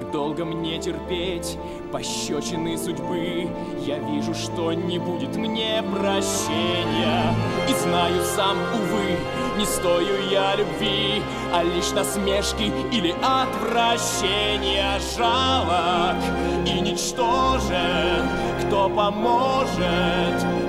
долго мне терпеть пощечины судьбы. Я вижу, что не будет мне прощения, и знаю сам, увы, не стою я любви, а лишь насмешки или отвращения. Жалок и ничтожен, кто поможет